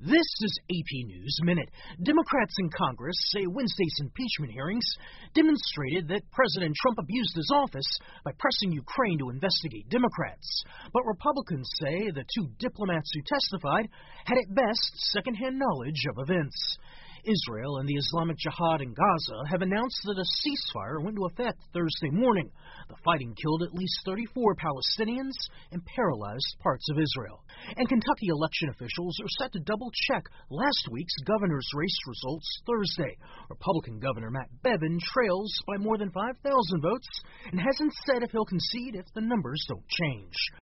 This is AP News Minute. Democrats in Congress say Wednesday's impeachment hearings demonstrated that President Trump abused his office by pressing Ukraine to investigate Democrats. But Republicans say the two diplomats who testified had at best secondhand knowledge of events. Israel and the Islamic Jihad in Gaza have announced that a ceasefire went into effect Thursday morning. The fighting killed at least 34 Palestinians and paralyzed parts of Israel. And Kentucky election officials are set to double-check last week's governor's race results Thursday. Republican Governor Matt Bevin trails by more than 5,000 votes and hasn't said if he'll concede if the numbers don't change.